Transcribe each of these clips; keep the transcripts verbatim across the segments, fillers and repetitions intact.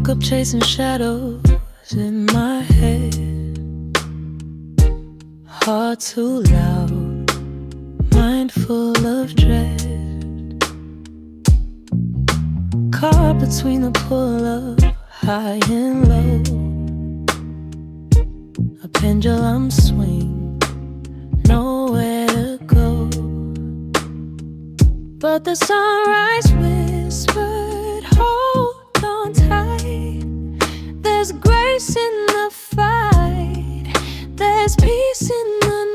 Woke up chasing shadows in my head. Heart too loud, mind full of dread. Caught between the pull-up, high and low. A pendulum swing, nowhere to go. But the sunrise whispered, hold on tight. There's grace in the fight, there's peace in the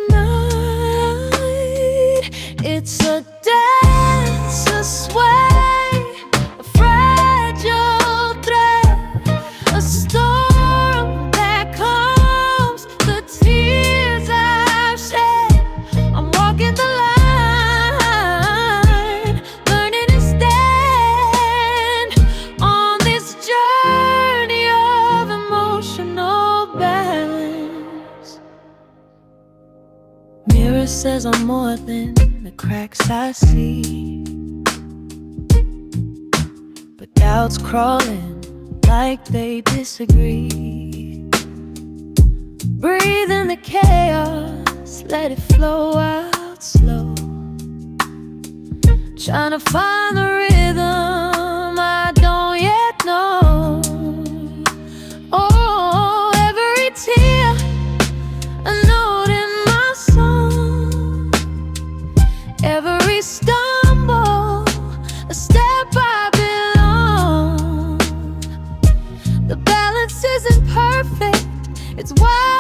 night. It's a dance, a sway, a fragile thread, a storm that calms the tears I've shed. I'm walking the line, learning to stand on this journey of emotional balance. Mirror says I'm more than the cracks I see, but doubts crawling like they disagree. Breathe in the chaos, let it flow out slow. Trying to find the rhythm I don't yet know. Oh, every tear a note in my song, every stumble a step I belong. The balance isn't perfect, it's why